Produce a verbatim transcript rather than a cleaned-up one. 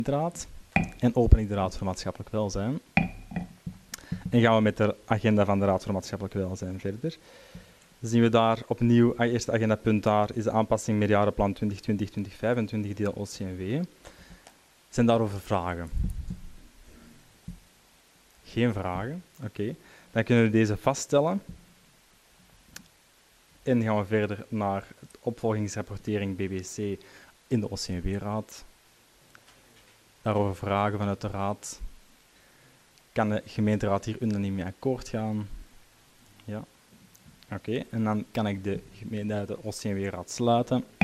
Raad en open ik de Raad voor Maatschappelijk Welzijn. En gaan we met de agenda van de Raad voor Maatschappelijk Welzijn verder. Dan zien we daar opnieuw, het eerste agendapunt daar is de aanpassing meerjarenplan twintig twintig tot twintig vijfentwintig deel O C M W. Zijn daarover vragen? Geen vragen? Oké. Okay. Dan kunnen we deze vaststellen. En gaan we verder naar de opvolgingsrapportering B B C in de O C M W-raad. Daarover vragen vanuit de raad. Kan de gemeenteraad hier unaniem mee akkoord gaan? Ja. Oké, okay. En dan kan ik de, gemeente, de O C M W-raad sluiten.